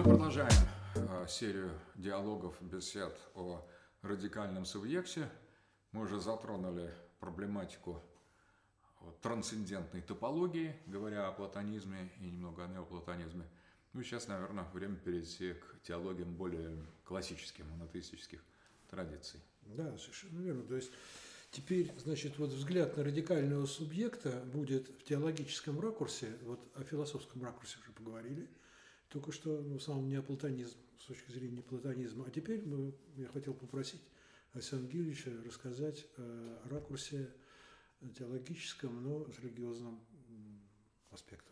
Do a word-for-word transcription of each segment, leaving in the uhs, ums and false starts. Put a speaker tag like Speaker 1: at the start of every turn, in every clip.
Speaker 1: Продолжаем э, серию диалогов, бесед о радикальном субъекте. Мы уже затронули проблематику вот, трансцендентной топологии, говоря о платонизме и немного о неоплатонизме. Ну и сейчас, наверное, время перейти к теологиям более классическим, монотеистических традиций.
Speaker 2: Да, совершенно верно. То есть теперь, значит, вот взгляд на радикального субъекта будет в теологическом ракурсе, вот о философском ракурсе уже поговорили, только что ну, в самом неоплатонизм, с точки зрения платонизма. А теперь мы, я хотел попросить Александра Гильевича рассказать о ракурсе теологическом, но с религиозным аспектом.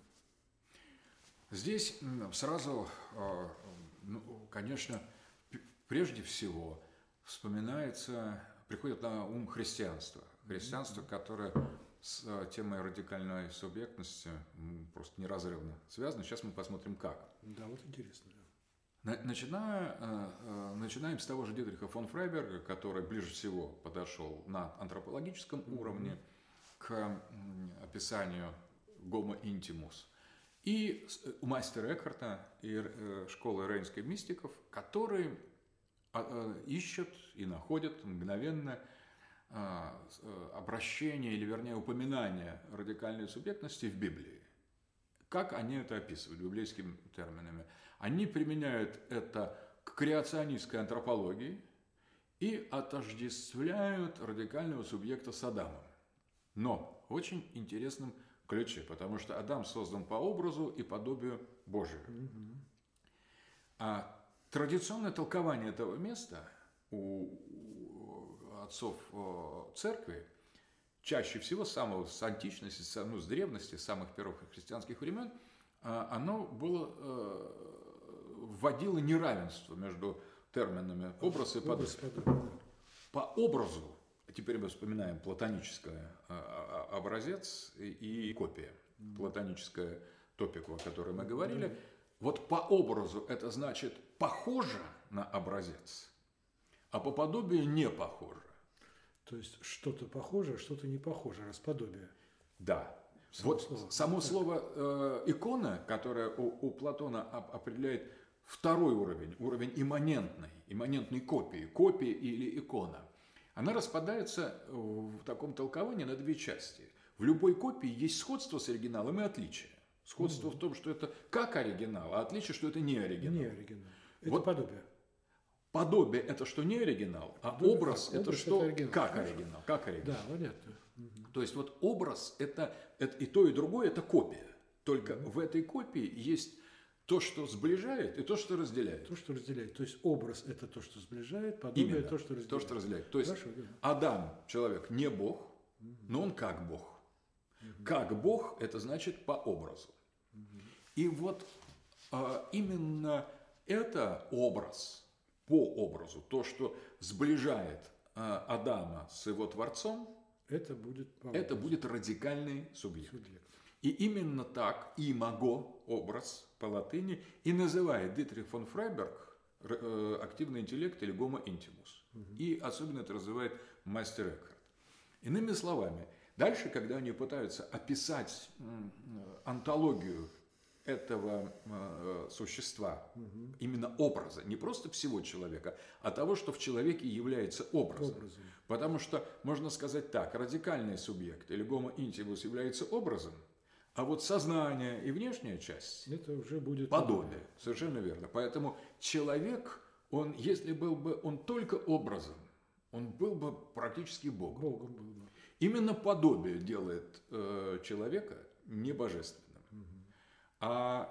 Speaker 1: Здесь сразу, ну, конечно, прежде всего вспоминается, приходит на ум христианство. Христианство, которое с темой радикальной субъектности просто неразрывно связано. Сейчас мы посмотрим, как.
Speaker 2: Да, вот интересно.
Speaker 1: Начиная, начинаем с того же Дитриха фон Фрайберга, который ближе всего подошел на антропологическом mm-hmm. уровне к описанию Homo intimus. И у мастера Экхарта и школы рейнских мистиков, которые ищут и находят мгновенно обращение, или вернее упоминание радикальной субъектности в Библии. Как они это описывают библейскими терминами? Они применяют это к креационистской антропологии и отождествляют радикального субъекта с Адамом. Но в очень интересном ключе, потому что Адам создан по образу и подобию Божию. Mm-hmm. А традиционное толкование этого места у отцов церкви чаще всего с самого с античности, ну, с древности, с самых первых христианских времен, оно было, вводило неравенство между терминами образ и подобие. По образу, теперь мы вспоминаем платонический образец и копия, платоническая топику, о которой мы говорили. Вот по образу это значит похоже на образец, а по подобию не похоже.
Speaker 2: То есть что-то похоже, а что-то не похоже, расподобие.
Speaker 1: Да. Само вот слово. Само слово э, икона, которое у, у Платона определяет второй уровень, уровень имманентной, имманентной копии, копия или икона, она распадается в таком толковании на две части. В любой копии есть сходство с оригиналом и отличие. Сходство mm-hmm. в том, что это как оригинал, а отличие, что это не оригинал.
Speaker 2: Не оригинал. Это
Speaker 1: вот
Speaker 2: подобие.
Speaker 1: Подобие – это что не оригинал, а
Speaker 2: подобие,
Speaker 1: образ – это
Speaker 2: образ
Speaker 1: что
Speaker 2: это оригинал.
Speaker 1: как оригинал. Как оригинал.
Speaker 2: Да, понятно. Угу.
Speaker 1: То есть вот образ – это, это и то, и другое – это копия. Только угу. в этой копии есть то, что сближает, и то, что разделяет.
Speaker 2: То, что разделяет. То есть образ – это то, что сближает, подобие – то, что разделяет.
Speaker 1: То, что разделяет. То есть
Speaker 2: Хорошо, да.
Speaker 1: Адам – человек не Бог, угу. но он как Бог. Угу. Как Бог – это значит по образу. Угу. И вот а, именно это образ – по образу, то, что сближает а, Адама с его Творцом,
Speaker 2: это будет,
Speaker 1: это будет радикальный субъект. субъект. И именно так имаго, образ по латыни, и называет Дитрих фон Фрайберг э, активный интеллект или Homo intimus. Угу. И особенно это развивает мастер Экхарт. Иными словами, дальше, когда они пытаются описать м, антологию этого э, существа, угу. именно образа, не просто всего человека, а того, что в человеке является образом. образом. Потому что, можно сказать так, радикальный субъект или Homo intimus является образом, а вот сознание и внешняя часть
Speaker 2: это уже будет
Speaker 1: подобие. подобие. Совершенно верно. Поэтому человек, он, если был бы он только образом, он был бы практически Богом.
Speaker 2: Богом был бы.
Speaker 1: Именно подобие делает э, человека небожественным. А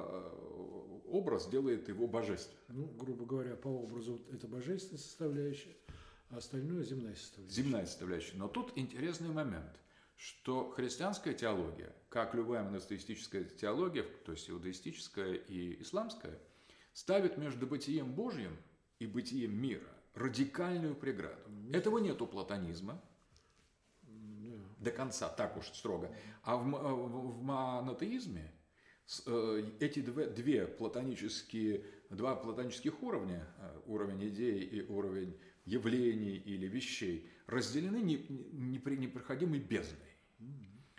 Speaker 1: э, образ делает его божественным.
Speaker 2: Ну, грубо говоря, по образу это божественная составляющая, а остальное земная составляющая.
Speaker 1: Земная составляющая. Но тут интересный момент, что христианская теология, как любая монотеистическая теология, то есть иудаистическая и исламская, ставит между бытием Божьим и бытием мира радикальную преграду. Mm-hmm. Этого нет у платонизма. Mm-hmm. До конца, так уж строго. А в, в, в монотеизме эти две, две платонические, два платонических уровня, уровень идей и уровень явлений или вещей, разделены непроходимой бездной.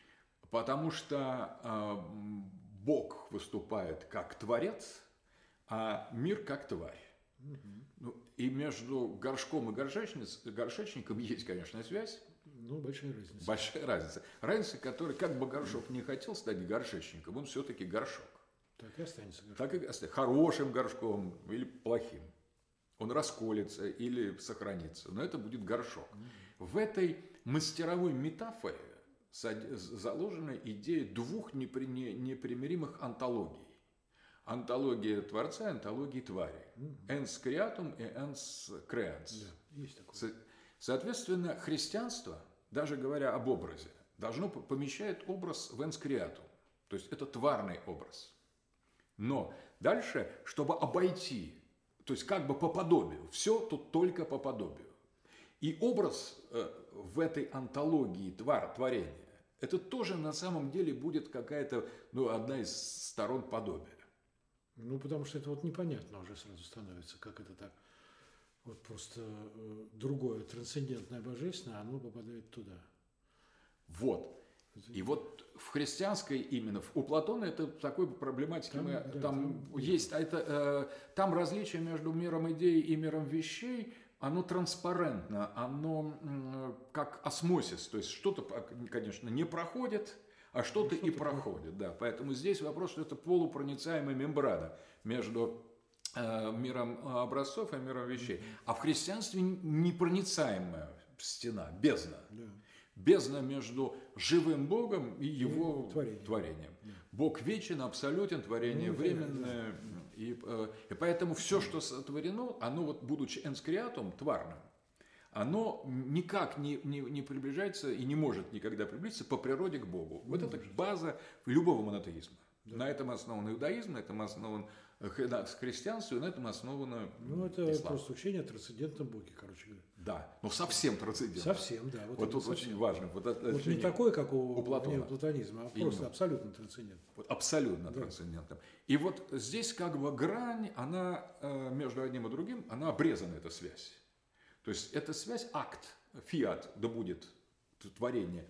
Speaker 1: Потому что Бог выступает как Творец, а мир как тварь.
Speaker 2: Угу.
Speaker 1: Ну, и между горшком и горшечником есть, конечно, связь.
Speaker 2: Ну, большая разница.
Speaker 1: Большая разница. Разница, которая, как бы горшок не хотел стать горшечником, он все-таки горшок.
Speaker 2: Так и останется горшком.
Speaker 1: Так и останется. Хорошим горшком или плохим. Он расколется или сохранится, но это будет горшок. Mm-hmm. В этой мастеровой метафоре заложена идея двух непримиримых антологий. Антология Творца и антология твари. Mm-hmm. Ens creatum и ens creans.
Speaker 2: Да, есть такое.
Speaker 1: Соответственно, христианство, даже говоря об образе, должно помещать образ в ens creatum. То есть это тварный образ. Но дальше, чтобы обойти, то есть как бы по подобию, все тут только по подобию. И образ э, в этой антологии твар, творения, это тоже на самом деле будет какая-то, ну, одна из сторон подобия.
Speaker 2: Ну, потому что это вот непонятно уже сразу становится, как это так. Вот просто э, другое, трансцендентное божественное, оно попадает туда.
Speaker 1: Вот. И вот в христианской именно, у Платона это такой проблематики, там, мы, да, там, там есть, а это, э, там различие между миром идей и миром вещей, оно транспарентно, оно э, как осмосис, то есть что-то, конечно, не проходит, а что-то, что-то и проходит, проходит, да. Поэтому здесь вопрос, что это полупроницаемая мембрана между э, миром образцов и миром вещей. Mm-hmm. А в христианстве непроницаемая стена, бездна. Yeah. Бездна между живым Богом и его и творением. творением. Да. Бог вечен, абсолютен, творение ну, временное. Да. И, и поэтому все, что сотворено, оно, вот, будучи ens creatum, тварным, оно никак не, не, не приближается и не может никогда приблизиться по природе к Богу. Не вот может. Это база любого монотеизма. Да. На этом основан иудаизм, на этом основан христианство, и на этом основано
Speaker 2: Ну, это
Speaker 1: ислам.
Speaker 2: Просто учение о трансцендентном Боге, короче говоря.
Speaker 1: Да, но совсем трансцендентном.
Speaker 2: Совсем, да.
Speaker 1: Вот, вот тут совсем. Очень важно. Вот,
Speaker 2: вот не такой, как у,
Speaker 1: у Платона.
Speaker 2: платонизма, а просто абсолютно трансцендентным.
Speaker 1: Вот абсолютно да. трансцендентным. И вот здесь как бы грань, она между одним и другим, она обрезана, эта связь. То есть эта связь, акт, фиат, да будет творение.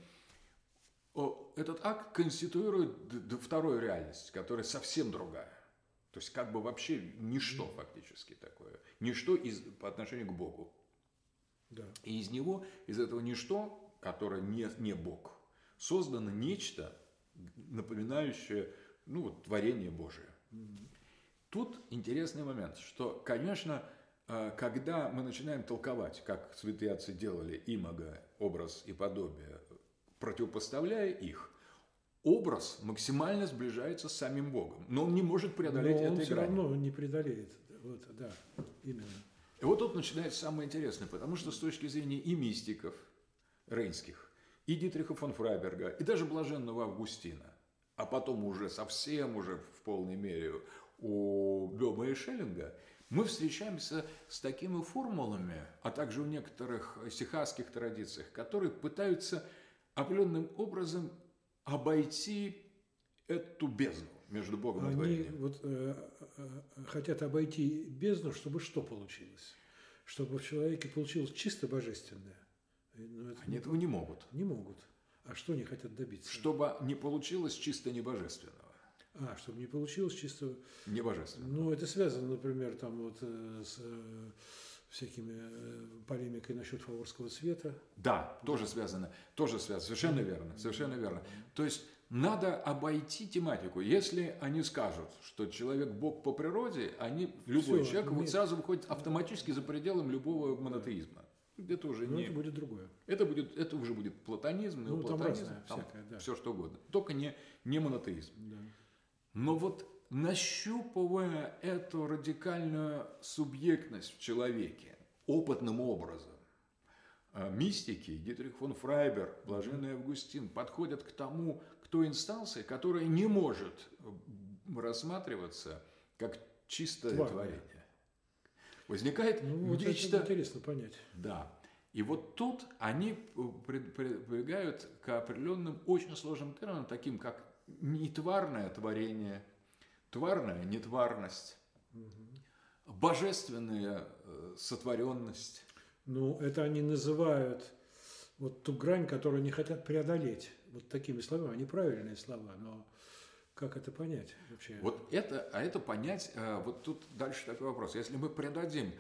Speaker 1: Этот акт конституирует вторую реальность, которая совсем другая. То есть как бы вообще ничто фактически такое. Ничто из, по отношению к Богу.
Speaker 2: Да.
Speaker 1: И из него, из этого ничто, которое не, не Бог, создано нечто, напоминающее ну, вот, творение Божие. Mm-hmm. Тут интересный момент, что, конечно, когда мы начинаем толковать, как святые отцы делали имага, образ и подобие, противопоставляя их, образ максимально сближается с самим Богом, но он не может преодолеть этой грани. Он все равно
Speaker 2: не преодолеет. Вот, да, именно.
Speaker 1: И вот тут начинается самое интересное, потому что с точки зрения и мистиков рейнских, и Дитриха фон Фрайберга, и даже блаженного Августина, а потом уже совсем уже в полной мере у Бёма и Шеллинга, мы встречаемся с такими формулами, а также у некоторых сихасских традициях, которые пытаются определенным образом обойти эту бездну между Богом и творением.
Speaker 2: Они вот, э, э, хотят обойти бездну, чтобы что получилось? Чтобы в человеке получилось чисто божественное. Но это
Speaker 1: они не, этого не могут.
Speaker 2: Не могут. А что они хотят добиться?
Speaker 1: Чтобы не получилось чисто небожественного.
Speaker 2: А, чтобы не получилось чисто...
Speaker 1: Небожественного.
Speaker 2: Ну, это связано, например, там вот э, с э, всякими э, полемикой насчет фаворского света.
Speaker 1: Да, тоже связано. Тоже связано. Совершенно верно. Совершенно верно. То есть надо обойти тематику. Если они скажут, что человек Бог по природе, они, любой Все, человек нет. вот сразу выходит автоматически за пределом любого монотеизма. Это уже
Speaker 2: Но
Speaker 1: не...
Speaker 2: это будет другое.
Speaker 1: Это, будет, это уже будет платонизм,
Speaker 2: ну,
Speaker 1: неоплатонизм,
Speaker 2: там, разное,
Speaker 1: там
Speaker 2: всякое, да.
Speaker 1: все что угодно. Только не, не монотеизм.
Speaker 2: Да.
Speaker 1: Но вот нащупывая эту радикальную субъектность в человеке опытным образом, мистики, Дитрих фон Фрайберг, блаженный Августин подходят к тому, к той инстанции, которая не может рассматриваться как чистое Тварное. творение. Возникает
Speaker 2: ну, вот
Speaker 1: нечто...
Speaker 2: это интересно понять.
Speaker 1: Да. И вот тут они прибегают к определенным очень сложным терминам, таким как нетварное творение, тварная нетварность, угу. божественная сотворенность.
Speaker 2: Ну, это они называют вот ту грань, которую они хотят преодолеть. Вот такими словами. Они правильные слова, но как это понять вообще?
Speaker 1: Вот это, а это понять, вот тут дальше такой вопрос. Если мы придадим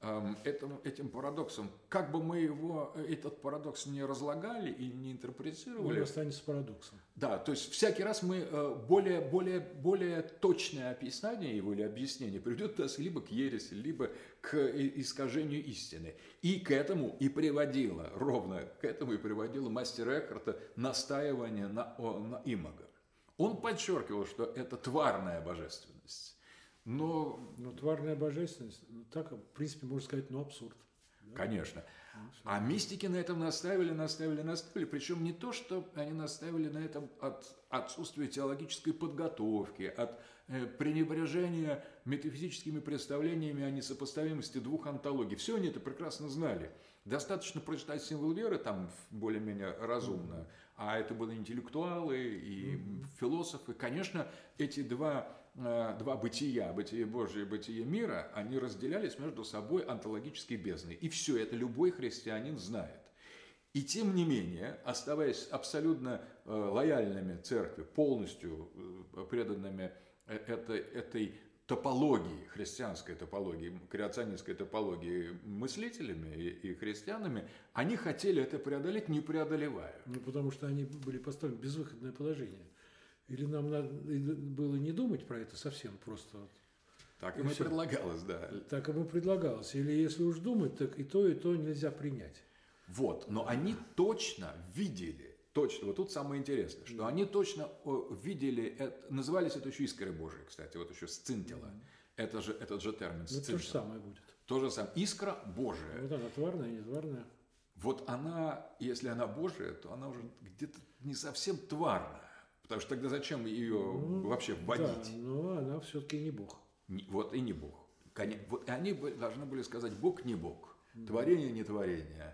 Speaker 1: этому, этим парадоксам, как бы мы его, этот парадокс не разлагали и не интерпретировали,
Speaker 2: он останется парадоксом.
Speaker 1: Да, то есть всякий раз мы более, более, более точное описание его или объяснение приведет нас либо к ереси, либо к искажению истины. И к этому и приводило, ровно к этому и приводило мастер Экхарта настаивание на, на имаго. Он подчеркивал, что это тварная божественность. Но...
Speaker 2: но тварная божественность, так, в принципе, можно сказать, ну, абсурд. Да?
Speaker 1: Конечно. А мистики на этом наставили, наставили, наставили. Причем не то, что они наставили на этом от отсутствия теологической подготовки, от э, пренебрежения метафизическими представлениями о несопоставимости двух онтологий. Все они это прекрасно знали. Достаточно прочитать «Символ веры», там более-менее разумно. Mm-hmm. А это были интеллектуалы и mm-hmm. философы. Конечно, эти два... Два бытия, бытие Божие и бытие мира, они разделялись между собой онтологической бездной. И все это любой христианин знает. И тем не менее, оставаясь абсолютно лояльными церкви, полностью преданными этой, этой топологии, христианской топологии, креационистской топологии мыслителями и, и христианами, они хотели это преодолеть, не преодолевая.
Speaker 2: Ну, потому что они были поставлены в безвыходное положение. Или нам надо было не думать про это совсем просто?
Speaker 1: Так ему предлагалось, да.
Speaker 2: Так ему предлагалось. Или если уж думать, так и то, и то нельзя принять.
Speaker 1: Вот, но они точно видели, точно, вот тут самое интересное, что они точно видели, это, назывались это еще искрой Божией, кстати, вот еще сцинтила. Mm. Это же, этот же термин сцинтила.
Speaker 2: Ну, то же самое будет.
Speaker 1: То же самое. Искра Божия.
Speaker 2: Вот она тварная, не тварная.
Speaker 1: Вот она, если она Божия, то она уже где-то не совсем тварная. Потому что тогда зачем ее ну, вообще вводить?
Speaker 2: Да, но она все-таки не Бог.
Speaker 1: Не, вот и не Бог. Вот они должны были сказать, Бог не Бог, mm. творение не творение.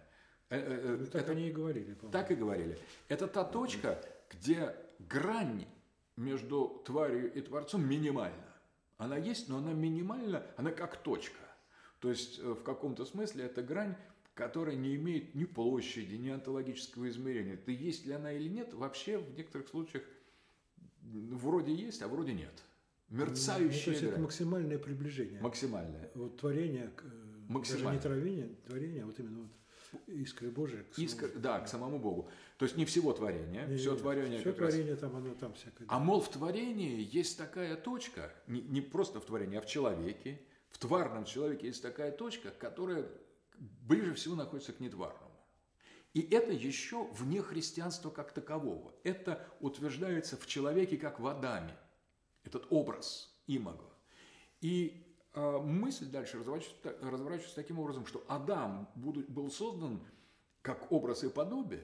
Speaker 2: Ну, так это, они и говорили. По-моему.
Speaker 1: Так и говорили. Это та точка, где грань между тварью и Творцом минимальна. Она есть, но она минимальна, она как точка. То есть в каком-то смысле это грань, которая не имеет ни площади, ни онтологического измерения. Это есть ли она или нет, вообще в некоторых случаях вроде есть, а вроде нет. Мерцающая. Ну, то есть
Speaker 2: это максимальное приближение.
Speaker 1: Максимальное.
Speaker 2: Вот творение, даже не творение, творение, а вот именно вот искры Божией.
Speaker 1: Искра, да, к самому Богу. То есть не всего творения, не, все творение.
Speaker 2: Все творение раз... там, оно там всякое.
Speaker 1: А мол, в творении есть такая точка, не, не просто в творении, а в человеке, в тварном человеке есть такая точка, которая ближе всего находится к нетварному. И это еще вне христианства как такового. Это утверждается в человеке как в Адаме. Этот образ имаго. И э, мысль дальше разворачивается, разворачивается таким образом, что Адам был создан как образ и подобие,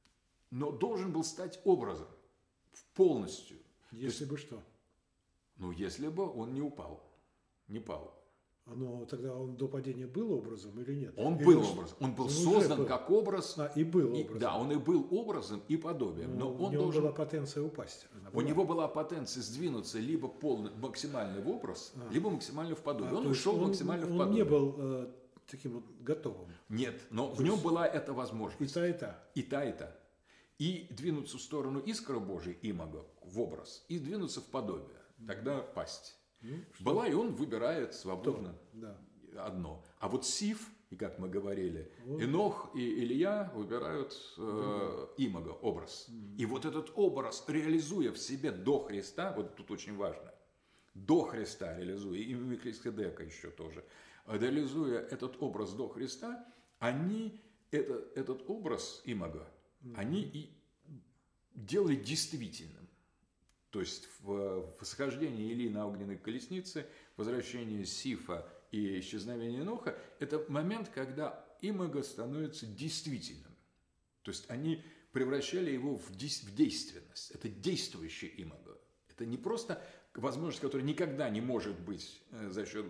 Speaker 1: но должен был стать образом полностью.
Speaker 2: Если бы что?
Speaker 1: Ну, если бы он не упал, не пал.
Speaker 2: Но тогда он до падения был образом или нет?
Speaker 1: Он
Speaker 2: или
Speaker 1: был
Speaker 2: он,
Speaker 1: образом. Он был
Speaker 2: он
Speaker 1: создан
Speaker 2: был.
Speaker 1: как образ.
Speaker 2: А, и был
Speaker 1: и,
Speaker 2: образом.
Speaker 1: Да, он и был образом и подобием. Но, но он
Speaker 2: у него
Speaker 1: должен...
Speaker 2: была потенция упасть.
Speaker 1: У него была потенция сдвинуться либо полный, максимально в образ, а. либо максимально в подобие. А, он ушел он, максимально
Speaker 2: он
Speaker 1: в подобие.
Speaker 2: Он не был э, таким вот готовым.
Speaker 1: Нет, но то в нем была эта возможность.
Speaker 2: И та, и та.
Speaker 1: И та, и та. И двинуться в сторону искры Божией, имаго, в образ, и двинуться в подобие. Тогда пасть. Ну, была, и он выбирает свободно.
Speaker 2: Да.
Speaker 1: Одно. А вот Сиф, и как мы говорили,
Speaker 2: вот.
Speaker 1: Енох и Илья выбирают э, имаго, образ. Mm-hmm. И вот этот образ, реализуя в себе до Христа, вот тут очень важно, до Христа реализуя, и Мелхиседека еще тоже, реализуя этот образ до Христа, они, это, этот образ имаго, mm-hmm. они и делали действительным. То есть в восхождении Илии на огненной колеснице, возвращение Сифа и исчезновение Еноха – это момент, когда имаго становится действительным. То есть они превращали его в действенность. Это действующее имаго. Это не просто возможность, которая никогда не может быть за счет,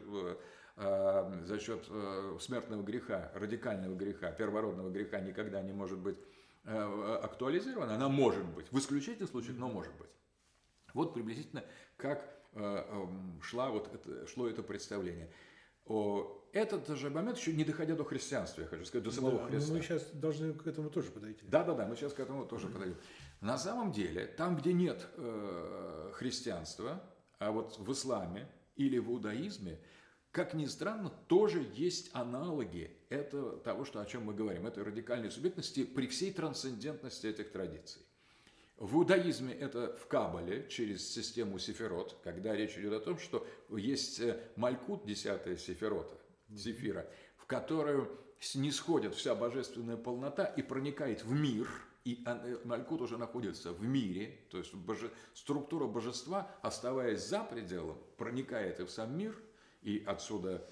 Speaker 1: за счет смертного греха, радикального греха, первородного греха никогда не может быть актуализирована. Она может быть. В исключительных случаях, но может быть. Вот приблизительно как шла вот это, шло это представление. Этот же момент, еще не доходя до христианства, я хочу сказать, до самого
Speaker 2: да,
Speaker 1: Христа.
Speaker 2: Мы сейчас должны к этому тоже подойти.
Speaker 1: Да, да, да, мы сейчас к этому тоже mm-hmm. подойдем. На самом деле, там, где нет э, христианства, а вот в исламе или в иудаизме, как ни странно, тоже есть аналоги этого, того, что, о чем мы говорим, этой радикальной субъектности при всей трансцендентности этих традиций. В иудаизме это в Кабале, через систему сефирот, когда речь идет о том, что есть Малькут, десятая сефирота, сефира, в которую снисходит вся божественная полнота и проникает в мир, и Малькут уже находится в мире, то есть боже... структура божества, оставаясь за пределом, проникает и в сам мир, и отсюда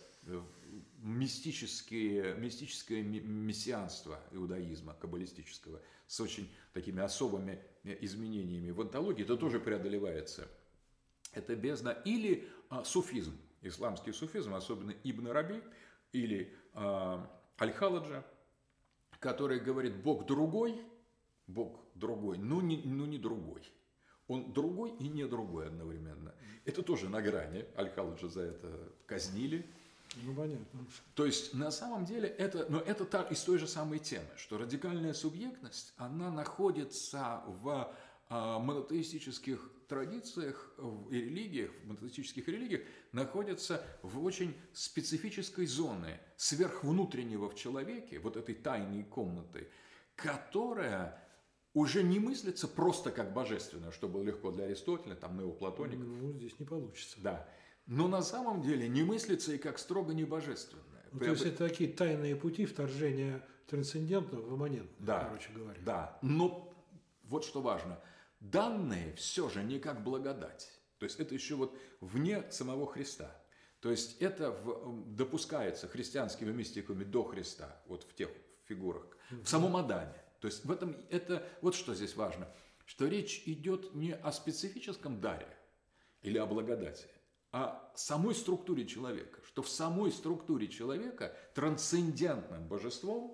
Speaker 1: мистические, мистическое мессианство иудаизма, каббалистического, с очень такими особыми изменениями в онтологии, это тоже преодолевается. Это бездна. Или а, суфизм, исламский суфизм, особенно Ибн Раби, или а, Аль-Халаджа, который говорит, Бог другой, Бог другой, но не, но не другой. Он другой и не другой одновременно. Это тоже на грани. Аль-Халаджа за это казнили.
Speaker 2: Ну, понятно.
Speaker 1: То есть, на самом деле, это, но это та, из той же самой темы, что радикальная субъектность, она находится в а, монотеистических традициях и религиях, в монотеистических религиях, находится в очень специфической зоне сверхвнутреннего в человеке, вот этой тайной комнаты, которая уже не мыслится просто как божественное, что было легко для Аристотеля, там, неоплатоников.
Speaker 2: Ну, здесь не получится.
Speaker 1: Да. Но на самом деле не мыслится и как строго небожественное.
Speaker 2: Ну, то есть это такие тайные пути вторжения трансцендентного в имманентное,
Speaker 1: да,
Speaker 2: короче говоря.
Speaker 1: Да, но вот что важно, данные все же не как благодать. То есть это еще вот вне самого Христа. То есть это в, допускается христианскими мистиками до Христа, вот в тех фигурах, в самом Адаме. То есть в этом, это, вот что здесь важно, что речь идет не о специфическом даре или о благодати, о самой структуре человека, что в самой структуре человека трансцендентным божеством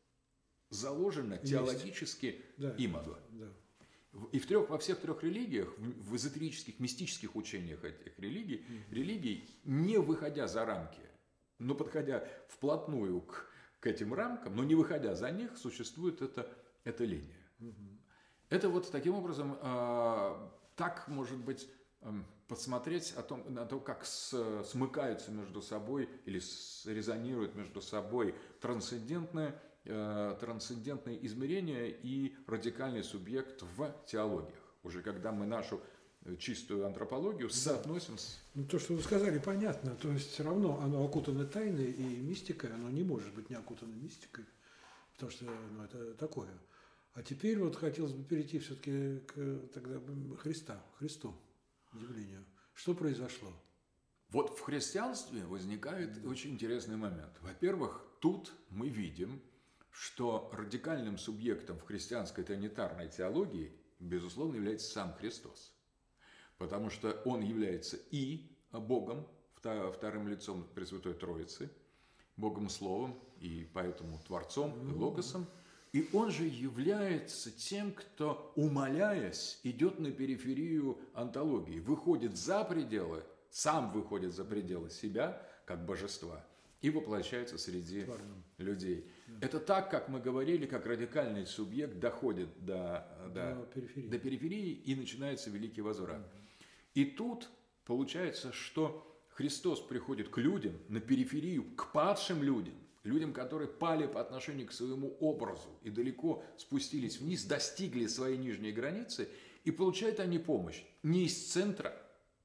Speaker 1: заложено есть. Теологически да. имаго. Да. И в трех, во всех трех религиях, в эзотерических, мистических учениях этих религий, mm-hmm. религий, не выходя за рамки, но подходя вплотную к, к этим рамкам, но не выходя за них, существует эта, эта линия. Mm-hmm. Это вот таким образом, э, так может быть... Э, посмотреть о том, на то, как с, смыкаются между собой или с, резонируют между собой трансцендентное, э, трансцендентное измерение и радикальный субъект в теологиях. Уже когда мы нашу чистую антропологию соотносим с...
Speaker 2: Ну, то, что вы сказали, понятно. То есть все равно оно окутано тайной и мистикой, оно не может быть не окутано мистикой, потому что ну, это такое. А теперь вот хотелось бы перейти все-таки к тогда Христа, Христу. Явлению. Что произошло?
Speaker 1: Вот в христианстве возникает очень интересный момент. Во-первых, тут мы видим, что радикальным субъектом в христианской тринитарной теологии, безусловно, является сам Христос. Потому что Он является и Богом, вторым лицом Пресвятой Троицы, Богом Словом, и поэтому Творцом, и Логосом. И он же является тем, кто, умаляясь, идет на периферию онтологии, выходит за пределы, сам выходит за пределы себя, как божества, и воплощается среди Творным. Людей. Да. Это так, как мы говорили, как радикальный субъект доходит до, до, до, периферии. до периферии, и начинается Великий Возврат. Да. И тут получается, что Христос приходит к людям, на периферию, к падшим людям, людям, которые пали по отношению к своему образу и далеко спустились вниз, достигли своей нижней границы, и получают они помощь не из центра,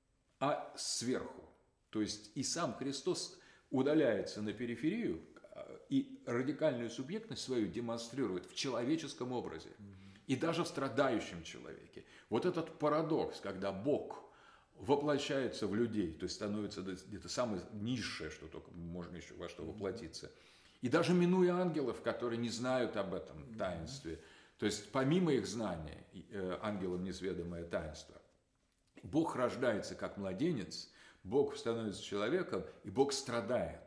Speaker 1: а сверху. То есть и сам Христос удаляется на периферию и радикальную субъектность свою демонстрирует в человеческом образе и даже в страдающем человеке. Вот этот парадокс, когда Бог воплощается в людей, то есть становится где-то самое низшее, что только можно еще во что воплотиться. И даже минуя ангелов, которые не знают об этом таинстве, то есть помимо их знания, ангелам несведомое таинство, Бог рождается как младенец, Бог становится человеком, и Бог страдает.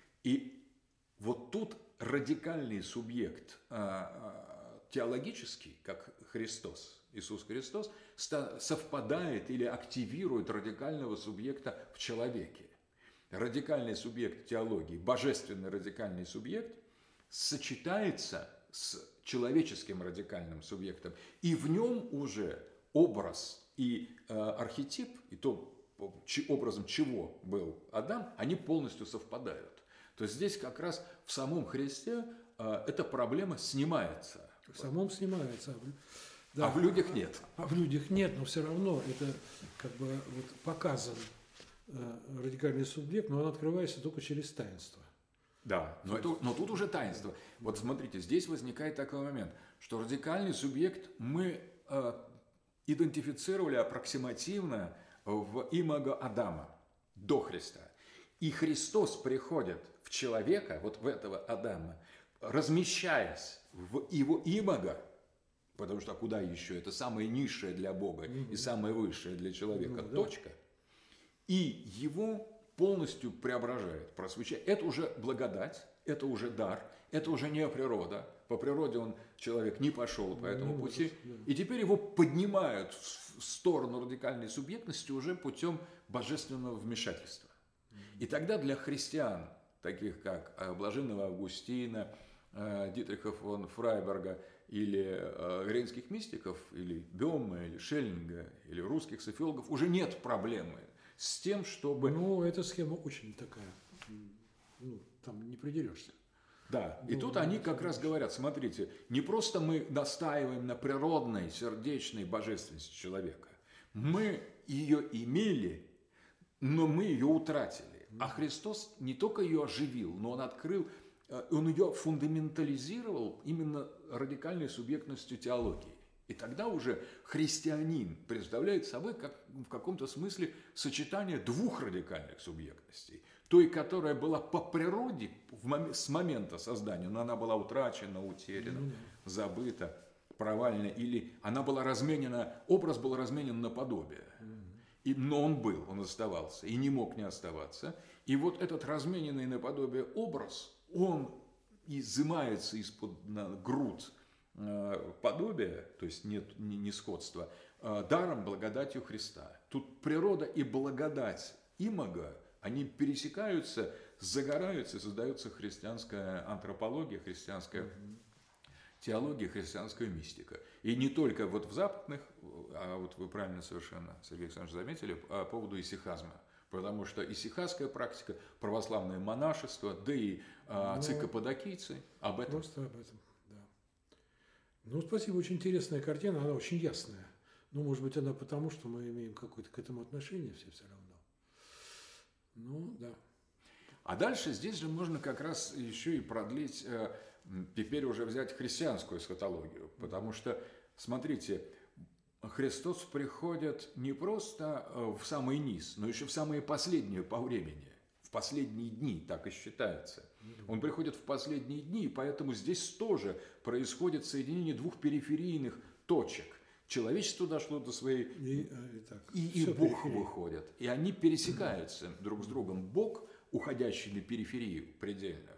Speaker 1: И вот тут радикальный субъект теологический, как Христос, Иисус Христос, совпадает или активирует радикального субъекта в человеке. Радикальный субъект теологии, божественный радикальный субъект, сочетается с человеческим радикальным субъектом. И в нем уже образ и э, архетип, и то, ч, образом чего был Адам, они полностью совпадают. То есть здесь как раз в самом Христе э, эта проблема снимается.
Speaker 2: В самом снимается.
Speaker 1: Да. А в людях нет.
Speaker 2: А в людях нет, но все равно это как бы вот показан э, радикальный субъект, но он открывается только через таинство.
Speaker 1: Да, но, это, но тут уже таинство. Вот смотрите, здесь возникает такой момент, что радикальный субъект мы э, идентифицировали аппроксимативно в имаго Адама до Христа. И Христос приходит в человека, вот в этого Адама, размещаясь в его имаго, потому что куда еще? Это самое низшее для Бога угу. и самое высшее для человека. Ну, точка. Да. И его полностью преображает, просвещает. Это уже благодать, это уже дар, это уже не природа. По природе он, человек, не пошел по этому ну, пути. Да. И теперь его поднимают в сторону радикальной субъектности уже путем божественного вмешательства. И тогда для христиан, таких как блаженного Августина, Дитриха фон Фрайберга, или э, рейнских мистиков, или Бёма, или Шеллинга, или русских софиологов, уже нет проблемы с тем, чтобы...
Speaker 2: Ну, эта схема очень такая, ну, там не придерешься.
Speaker 1: Да, и ну, тут они как раз говорят, смотрите, не просто мы настаиваем на природной, сердечной божественности человека, мы ее имели, но мы ее утратили. А Христос не только ее оживил, но Он открыл, Он ее фундаментализировал именно радикальной субъектностью теологии. И тогда уже христианин представляет собой как, в каком-то смысле сочетание двух радикальных субъектностей. Той, которая была по природе в мом- с момента создания, но она была утрачена, утеряна, mm-hmm. забыта, провалена, или она была разменена, образ был разменен на подобие. Mm-hmm. И, но он был, он оставался, и не мог не оставаться. И вот этот размененный на подобие образ, он изымается из-под груд э, подобия, то есть нет не, не сходства, э, даром, благодатью Христа. Тут природа и благодать имага, они пересекаются, загораются, создается христианская антропология, христианская mm-hmm. теология, христианская мистика. И не только вот в западных, а вот вы правильно совершенно, Сергей Александрович, заметили, по поводу исихазма. Потому что исихазская практика, православное монашество, да и а, цикоподокийцы об этом.
Speaker 2: Просто об этом, да. Ну, спасибо, очень интересная картина, она очень ясная. Ну, может быть, она потому, что мы имеем какое-то к этому отношение все все равно. Ну, да.
Speaker 1: А дальше здесь же можно как раз еще и продлить, э, теперь уже взять христианскую эсхатологию. Потому что, смотрите, Христос приходит не просто в самый низ, но еще в самые последние по времени, в последние дни, так и считается. Он приходит в последние дни, и поэтому здесь тоже происходит соединение двух периферийных точек. Человечество дошло до своей...
Speaker 2: И, и, так,
Speaker 1: и, и Бог выходит. И они пересекаются друг с другом. Бог, уходящий на периферию предельно,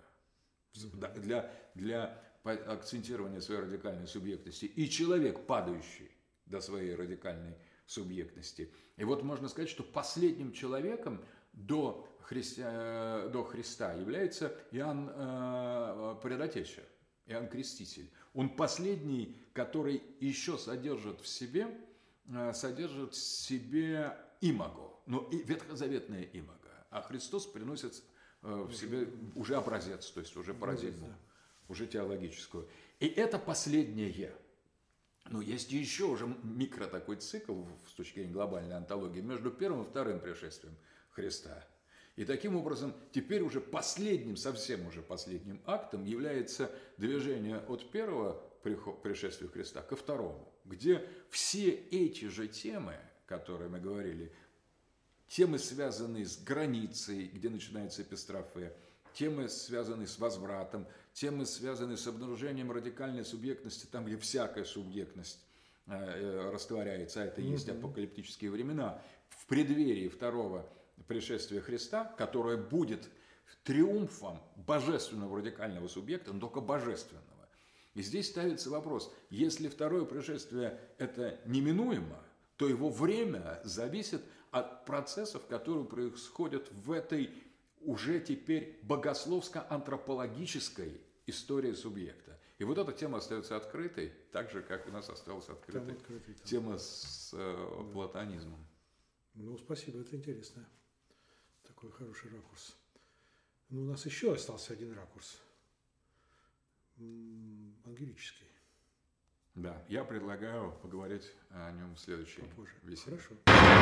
Speaker 1: для, для акцентирования своей радикальной субъектности, и человек, падающий до своей радикальной субъектности. И вот можно сказать, что последним человеком до, Христи... до Христа является Иоанн э, Предотеча, Иоанн Креститель. Он последний, который еще содержит в себе, э, содержит в себе имаго, но и ветхозаветное имаго. А Христос приносит э, в себе уже образец, то есть уже парадигму, уже теологическую. И это последнее. Но есть еще уже микро такой цикл с точки зрения глобальной онтологии между первым и вторым пришествием Христа. И таким образом теперь уже последним, совсем уже последним актом является движение от первого пришествия Христа ко второму, где все эти же темы, которые мы говорили, темы, связанные с границей, где начинается эпистрофе, темы, связанные с возвратом, темы, связанные с обнаружением радикальной субъектности, там, где всякая субъектность э, растворяется, а это и есть апокалиптические времена, в преддверии второго пришествия Христа, которое будет триумфом божественного радикального субъекта, но только божественного. И здесь ставится вопрос, если второе пришествие это неминуемо, то его время зависит от процессов, которые происходят в этой уже теперь богословско-антропологической истории субъекта. И И вот эта тема остается открытой, так же, как у нас осталась открытой
Speaker 2: открытый, там.
Speaker 1: тема с э, да. платонизмом.
Speaker 2: Ну, спасибо, это интересно. Такой хороший ракурс. Ну, у нас еще остался один ракурс. Англический.
Speaker 1: Да, я предлагаю поговорить о нем в следующей
Speaker 2: Попозже.
Speaker 1: беседе.
Speaker 2: Хорошо.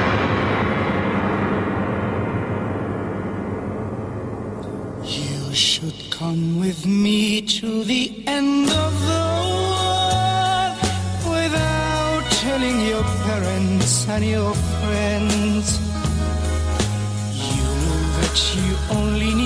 Speaker 3: You should come with me to the end of the world without telling your parents and your friends. You know that you only need